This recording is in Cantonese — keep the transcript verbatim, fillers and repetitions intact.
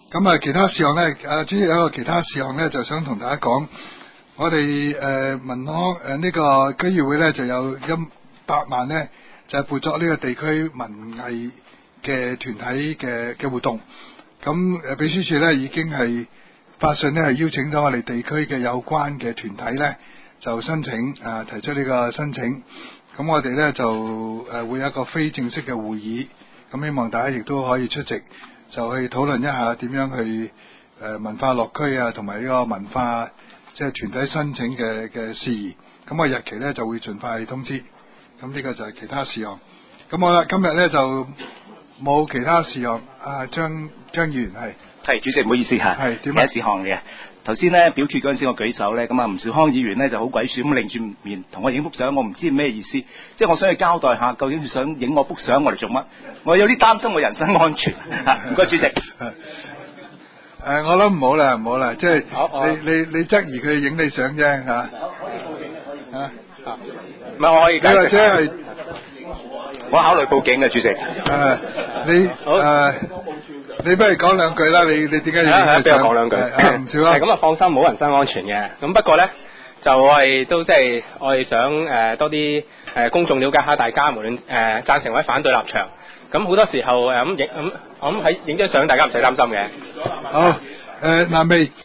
咁啊，其他事項咧，啊，主要有一個其他事項咧，就想同大家講，我哋誒、呃、民康誒、呃這個、呢個區議會咧就有一百萬咧，就係撥作呢個地區文藝嘅團體嘅嘅活動。咁誒秘書處咧已經係發信咧係邀請咗我哋地區嘅有關嘅團體咧，就申請啊、呃、提出呢個申請。咁我哋咧就誒、呃、會有一個非正式嘅會議，咁希望大家亦都可以出席。就去討論一下點樣去誒文化樂區啊，同埋呢個文化即係團體申請嘅嘅事宜。咁個日期咧就會盡快通知。咁呢個就係其他事項。咁好啦，今日咧就冇其他事項。啊，張張議員係係主席，唔好意思嚇， 係點啊？ 其他事項嘅。頭先咧表決嗰陣時，我舉手咧，咁啊吳兆康議員咧就好鬼鼠咁擰住面同我影幅相，我唔知咩意思。即係我想去交代下，究竟佢想影我幅相，我嚟做乜？我有啲擔心我人身安全。唔該，主席。誒、 呃，我諗唔好啦，唔好啦，即係你你你質疑佢影你相啫嚇。可以報警嘅，可以嚇。 唔係，我可以解釋。 或者係我考慮報警嘅，主席。誒、 呃，你誒。呃你不如講兩句啦，你你點解要俾我講兩句？ 唔少啦。 係咁啊，放心，冇人身安全嘅。咁不過咧，就我哋都即係我哋想誒、呃、多啲誒、呃、公眾了解下大家，無論誒贊成或者反對立場。咁好多時候誒咁影咁，我諗喺影張相，大家唔使擔心嘅。 好誒，嗱、呃、未。